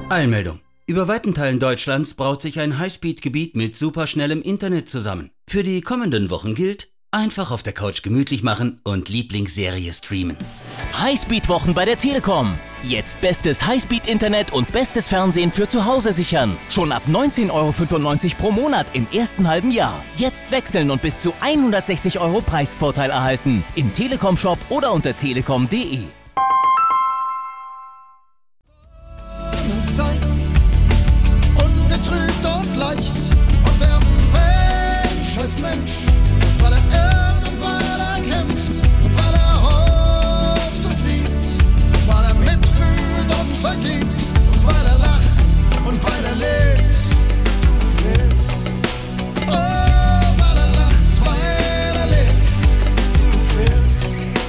Eilmeldung. Über weiten Teilen Deutschlands braut sich ein Highspeed-Gebiet mit superschnellem Internet zusammen. Für die kommenden Wochen gilt, einfach auf der Couch gemütlich machen und Lieblingsserie streamen. Highspeed-Wochen bei der Telekom. Jetzt bestes Highspeed-Internet und bestes Fernsehen für zu Hause sichern. Schon ab 19,95 € pro Monat im ersten halben Jahr. Jetzt wechseln und bis zu 160 € Preisvorteil erhalten. Im Telekom-Shop oder unter telekom.de. Ungetrübt und leicht. Und der Mensch ist Mensch, weil er irrt und weil er kämpft und weil er hofft und liebt, weil er mitfühlt und vergibt und weil er lacht und weil er lebt. Oh, weil er lacht, weil er lebt. Du fehlst.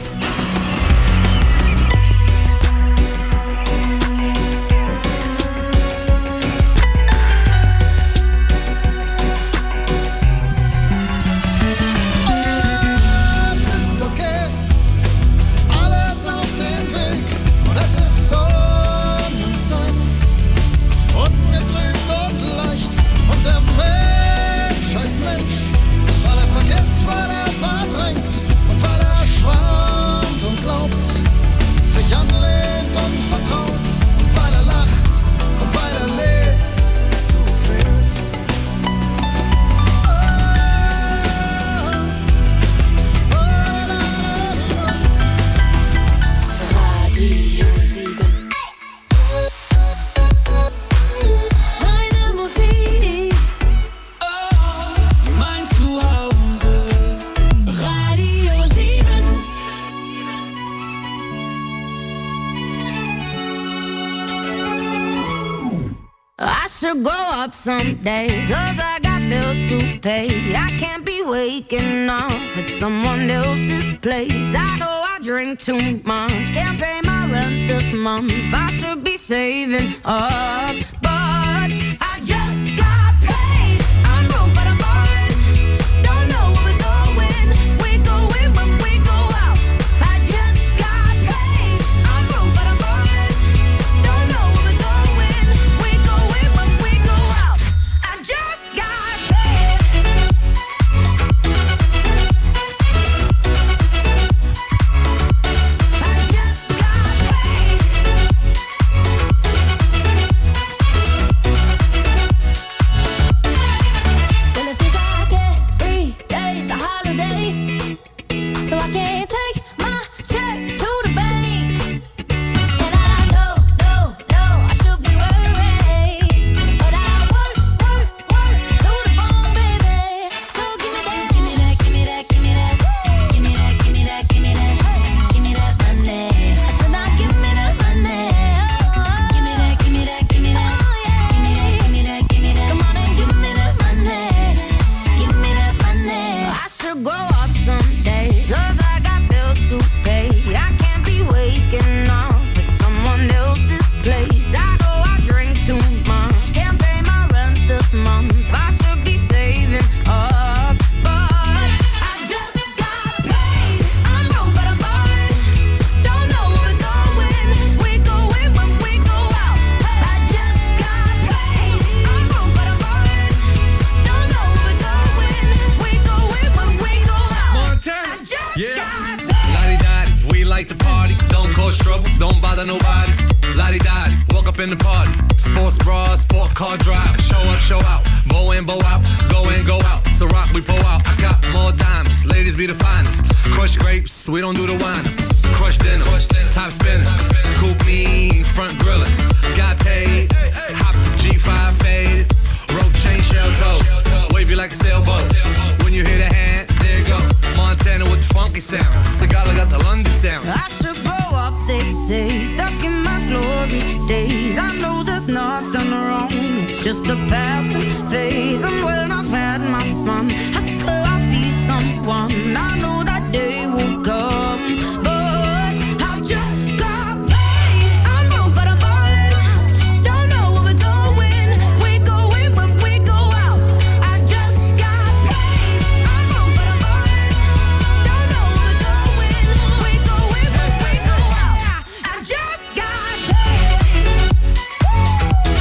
Someday, 'cause I got bills to pay. I can't be waking up at someone else's place. I know I drink too much, can't pay my rent this month. I should be saving up, but I just got paid. I'm broke, but I'm ballin'. Don't know where we're going. We go in when we go out. I just got paid. I'm broke, but I'm ballin'. Don't know where we're going. We go in when we go out. I just got paid. I just got paid. Well, it feels like every day's a holiday, so I can't take my check to the bank. And I know, I should be worried, but I work to the bone, baby. So give me that, give me that, give me that, give me that, give me that, give me that, give me that, give me that money. I said now give me that money. Give me that, give me that, give me that, give me that, give me that, give me that. Come on and give me that money. Give me that money. I should grow up someday, 'cause I got bills to pay. I can't be waking up at someone else's place. I know I drink too much, can't pay my rent this month. I should be saving up, but I just got paid. I'm broke, but I'm ballin'. Don't know where we're going. We go in when we go out. I just got paid. I'm broke, but I'm ballin'. Don't know where we're going. We go in when we go out. Montana. I just Yeah. got paid. Lottie-dottie, we like to party. Don't cause trouble, don't bother nobody. Lottie-dottie, walk up in the party. Sports bra, sport car drive. Show up, show out. Bow in, bow out. Go in, go out. So rock, we pull out. I got more diamonds. Ladies be the finest. Crush grapes, we don't do the wine. Crush dinner, top spinner. Coupe me, front griller. Got paid, hop the G5 faded. Rope chain, shell toes. Wave you like a sailboat. When you hear the hand, there you go. Montana with the funky sound. Sagala got the London sound. I should grow up, they say, stuck in my glory days. I know there's nothing wrong, it's just a passing phase. And when I've had my fun, I swear I'll be someone. I know that day will come, but I just got paid. I'm broke, but I'm ballin'. Don't know where we're going. We go in when we go out. I just got paid. I'm broke, but I'm ballin'. Don't know where we're going. We go in when we go out. I just got paid.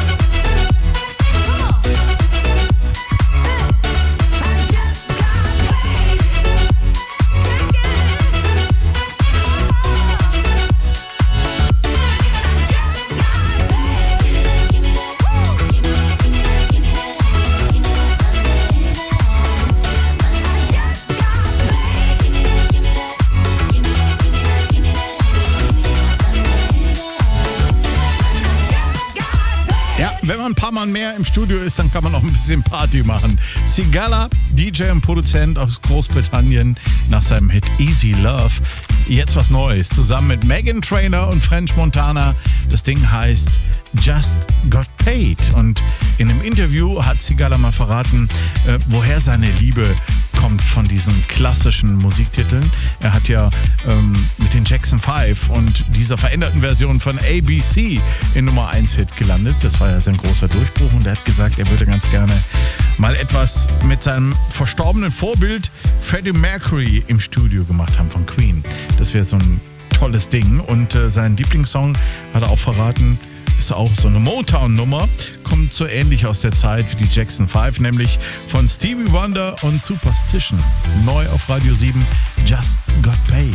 Ja, wenn man ein paar Mal mehr im Studio ist, dann kann man auch ein bisschen Party machen. Sigala, DJ und Produzent aus Großbritannien, nach seinem Hit Easy Love. Jetzt was Neues, zusammen mit Meghan Trainor und French Montana. Das Ding heißt Just Got Paid. Und in einem Interview hat Sigala mal verraten, woher seine Liebe kommt von diesen klassischen Musiktiteln. Er hat ja mit den Jackson 5 und dieser veränderten Version von ABC in Nummer 1 Hit gelandet. Das war ja sein großer Durchbruch und er hat gesagt, er würde ganz gerne mal etwas mit seinem verstorbenen Vorbild Freddie Mercury im Studio gemacht haben von Queen. Das wäre so ein tolles Ding und seinen Lieblingssong hat er auch verraten, ist auch so eine Motown-Nummer, kommt so ähnlich aus der Zeit wie die Jackson 5, nämlich von Stevie Wonder und Superstition. Neu auf Radio 7, Just Got Paid.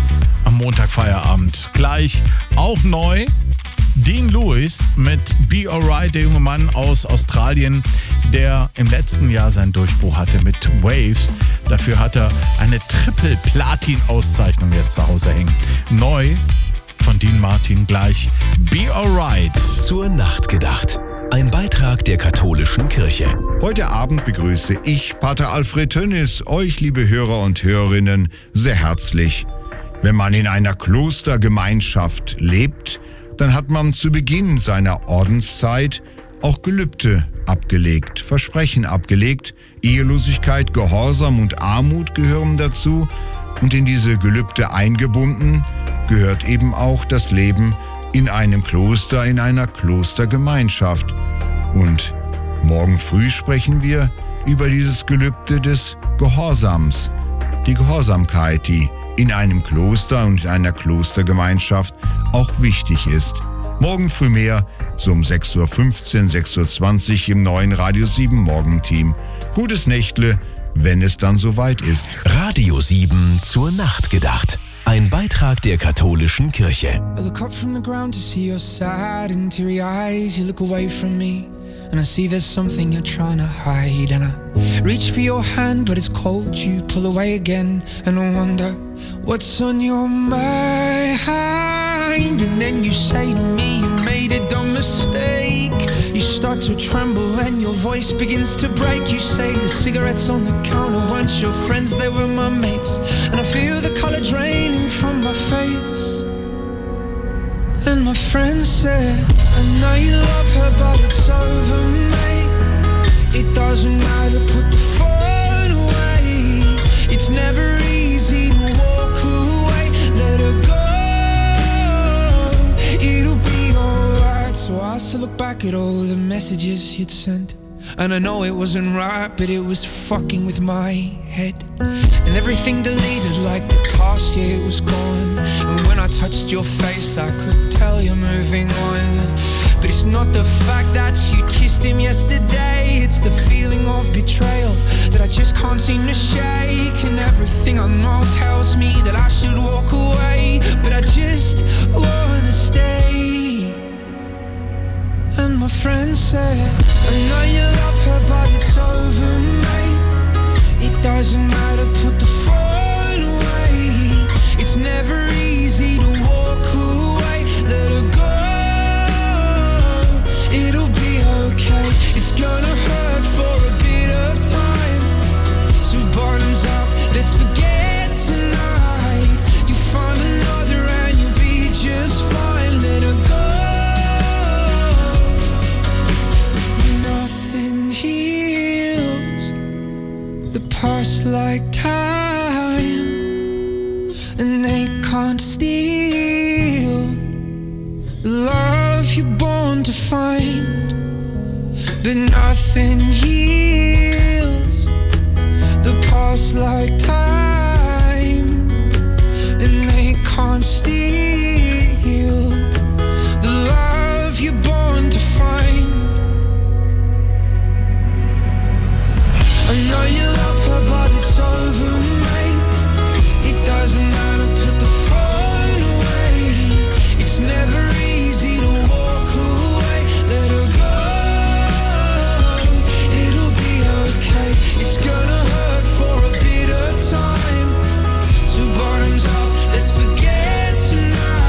Am Montag Feierabend. Gleich auch neu, Dean Lewis mit Be Alright, der junge Mann aus Australien, der im letzten Jahr seinen Durchbruch hatte mit Waves. Dafür hat er eine Triple-Platin-Auszeichnung jetzt zu Hause hängen. Neu von Dean Martin gleich Be Alright. Zur Nacht gedacht. Ein Beitrag der katholischen Kirche. Heute Abend begrüße ich, Pater Alfred Tönnis, euch, liebe Hörer und Hörerinnen, sehr herzlich. Wenn man in einer Klostergemeinschaft lebt, dann hat man zu Beginn seiner Ordenszeit auch Gelübde abgelegt, Versprechen abgelegt. Ehelosigkeit, Gehorsam und Armut gehören dazu. Und in diese Gelübde eingebunden gehört eben auch das Leben in einem Kloster, in einer Klostergemeinschaft. Und morgen früh sprechen wir über dieses Gelübde des Gehorsams. Die Gehorsamkeit, die in einem Kloster und in einer Klostergemeinschaft auch wichtig ist. Morgen früh mehr, so um 6.15 Uhr, 6.20 Uhr im neuen Radio 7 Morgenteam. Gutes Nächtle, wenn es dann soweit ist. Radio 7 zur Nacht gedacht. Ein Beitrag der katholischen Kirche. I look up from the ground to see your sad and teary eyes. You look away from me and I see there's something you're trying to hide. And I reach for your hand but it's cold. You pull away again and I wonder what's on your mind. And then you say to me you made a dumb mistake. You start to tremble and your voice begins to break. You say the cigarettes on the counter weren't your friends, they were my mates. And I feel the color draining from my face. And my friend said, I know you love her but it's over, mate. It doesn't matter, put the phone away. It's never easy to walk away. Let her go, it'll be alright. So I still look back at all the messages you'd sent. And I know it wasn't right, but it was fucking with my head. And everything deleted like the past, yeah, it was gone. And when I touched your face, I could tell you're moving on. But it's not the fact that you kissed him yesterday. It's the feeling of betrayal that I just can't seem to shake. And everything I know tells me that I should walk away, but I just wanna stay. And my friend said, I know you love her but it's over, mate. It doesn't matter, put the phone away. It's never easy to walk away. Let her go, it'll be okay. It's gonna hurt for a bit of time. So bottoms up, let's forget tonight. You find another and you'll be just fine. Let her go. Past like time, and they can't steal the love you're born to find. But nothing heals the past like time, and they can't steal the love you're born to find. I know you love her but it's over, mate. It doesn't matter, put the phone away. It's never easy to walk away. Let her go, it'll be okay. It's gonna hurt for a bit of time. So bottoms up, let's forget tonight.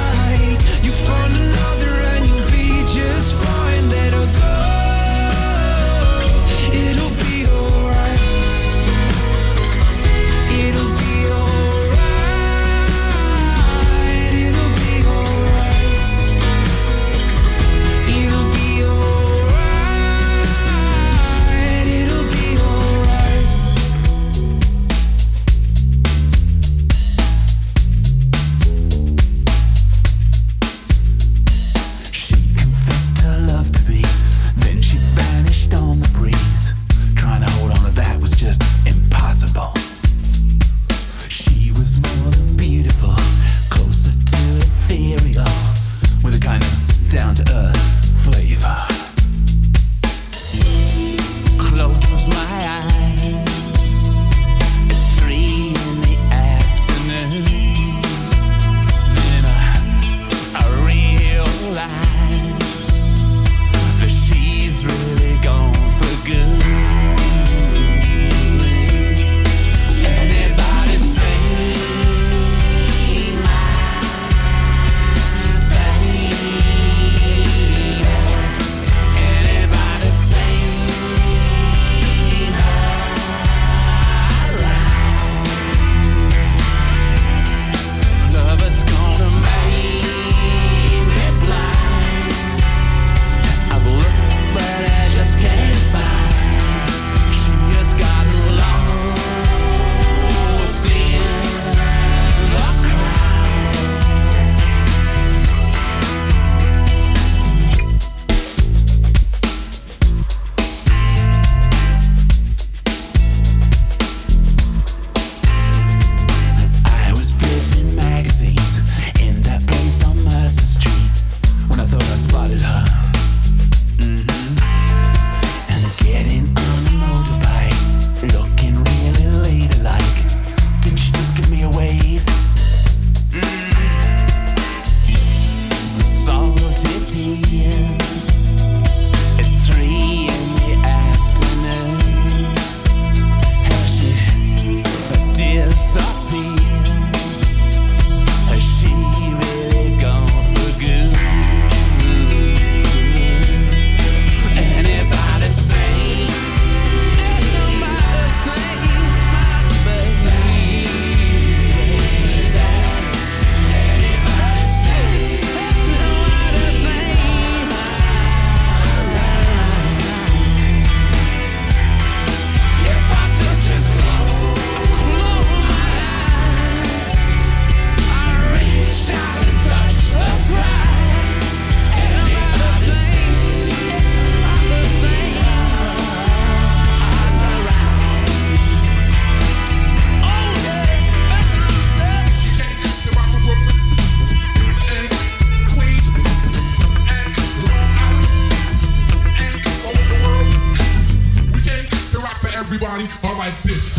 everybody, all right, this.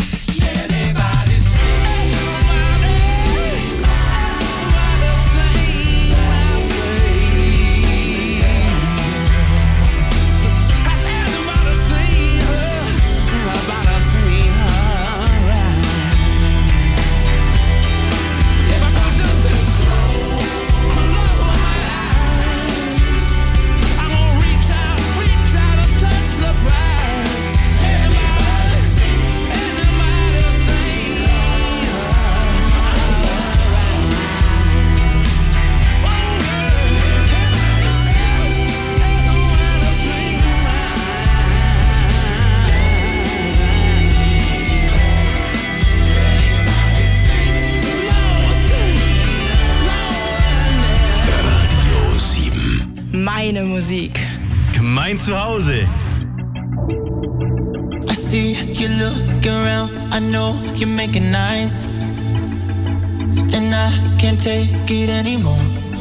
Meine Musik. Mein Zuhause. I see you look around, I know you're making nice, and I can't take it anymore.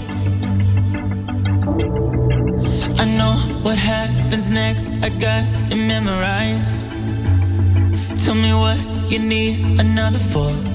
I know what happens next, I got it memorized. Tell me what you need another for.